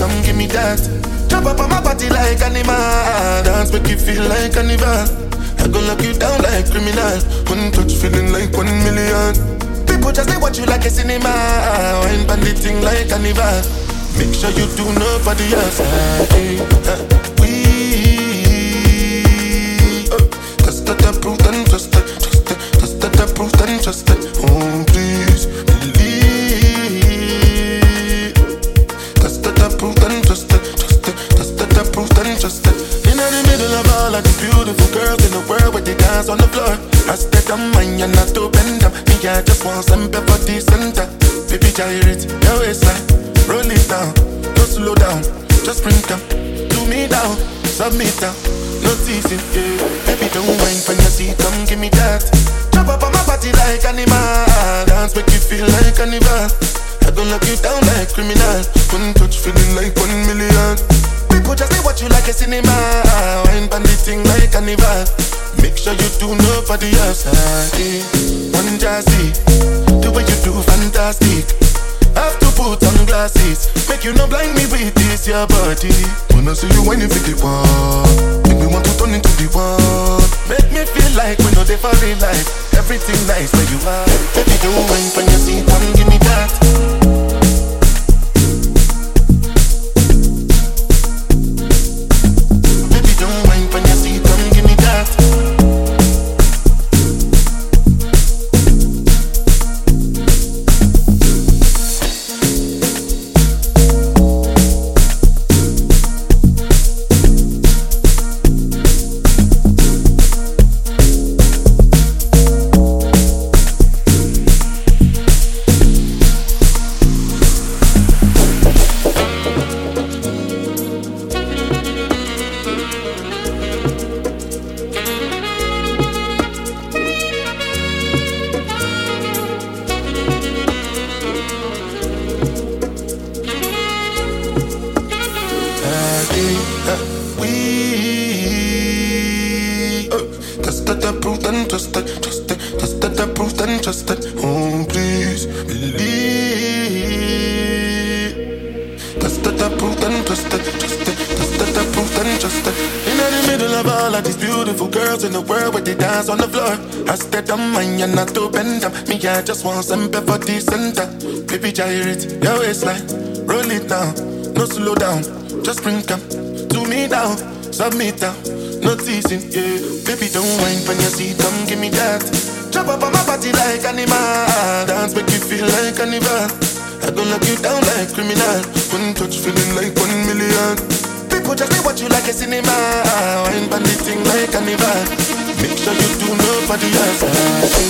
come give me that. Jump up on my body like animal, dance make you feel like carnival. I gon' lock you down like criminal, one touch feeling like 1,000,000. People just they watch you like a cinema, wine bandit thing like carnival. Make sure you do nobody else. Just that approved and trusted, just that approved and trusted. Oh please believe. Just that approved and trusted, just that approved and trusted. In the middle of all of these beautiful girls in the world where they dance on the floor, I step on mine and not to bend them. Me I just want some pepper center. Baby gyrate your waistline, roll it down, don't slow down, just bring them to me down, submit down. No teasing, yeah. Baby, don't whine from your seat, come give me that. Jump up on my body like animal, dance make you feel like carnival. I gon' lock you down like criminal, one touch feeling like 1,000,000. People just they watch you like a cinema, wine bandit thing like carnival. Make sure you do nobody else. One jazzy, the way you do fantastic. Have to put on glasses, make you not blind me with this your body. When I see you whining for the wall, make me want to turn into the wall. Make me feel like we know they fall in life. Everything nice where you are. Baby, don't whine from your seat, come give me that. Baby, don't whine from your seat, come give me that. Just that approved and trusted, just that approved and trusted. Oh please believe. Just that approved and trusted, just that approved and trusted. In the middle of all of these beautiful girls in the world where they dance on the floor, I step on mine and not to bend them. Me I just want some pepper center. Baby gyrate your waistline, roll it down, no slow down, just bring them to me down, submit down. No teasing, yeah. Baby, don't whine from your seat, come give me that. Jump up on my body like animal, dance make you feel like carnival. I gon' lock you down like criminal, one touch feeling like 1,000,000. People just they watch you like a cinema, wine bandit thing like carnival. Make sure you do nobody else.